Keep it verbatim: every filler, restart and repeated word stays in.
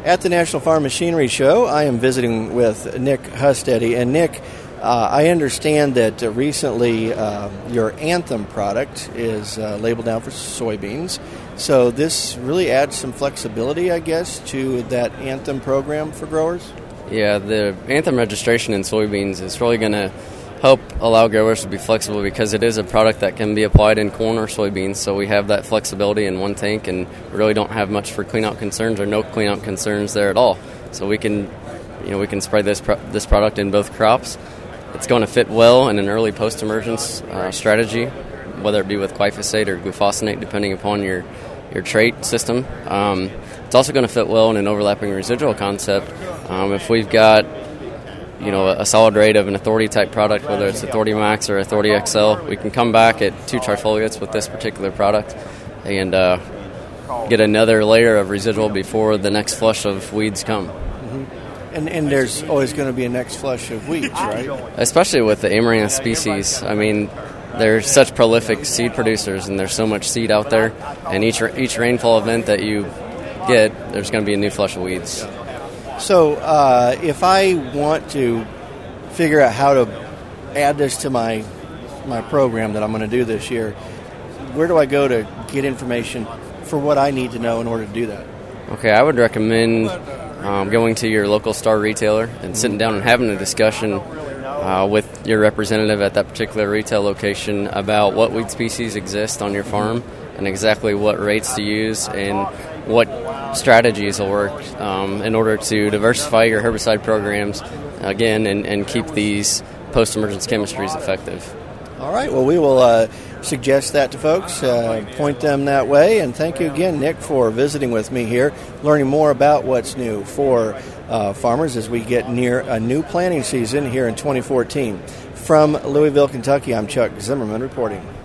At the National Farm Machinery Show, I am visiting with Nick Hustede. And Nick, uh, I understand that uh, recently uh, your Anthem product is uh, labeled now for soybeans. So this really adds some flexibility, I guess, to that Anthem program for growers? Yeah, the Anthem registration in soybeans is really going to help allow growers to be flexible because it is a product that can be applied in corn or soybeans, so we have that flexibility in one tank and we really don't have much for cleanout concerns or no cleanout concerns there at all. So we can, you know, we can spray this pro- this product in both crops. It's going to fit well in an early post-emergence uh, strategy, whether it be with glyphosate or glufosinate, depending upon your, your trait system. Um, it's also going to fit well in an overlapping residual concept. Um, if we've got you know, a solid rate of an Authority-type product, whether it's Authority Max or Authority X L, we can come back at two trifoliates with this particular product and uh, get another layer of residual before the next flush of weeds come. Mm-hmm. And and there's always going to be a next flush of weeds, right? Especially with the Amaranth species. I mean, they're such prolific seed producers, and there's so much seed out there, and each each rainfall event that you get, there's going to be a new flush of weeds. So uh, if I want to figure out how to add this to my my program that I'm going to do this year, where do I go to get information for what I need to know in order to do that? Okay, I would recommend um, going to your local Star retailer and sitting down and having a discussion uh, with your representative at that particular retail location about what weed species exist on your farm and exactly what rates to use and what strategies will work um, in order to diversify your herbicide programs, again, and, and keep these post-emergence chemistries effective. All right. Well, we will uh, suggest that to folks, uh, point them that way, and thank you again, Nick, for visiting with me here, learning more about what's new for uh, farmers as we get near a new planting season here in twenty fourteen. From Louisville, Kentucky, I'm Chuck Zimmerman reporting.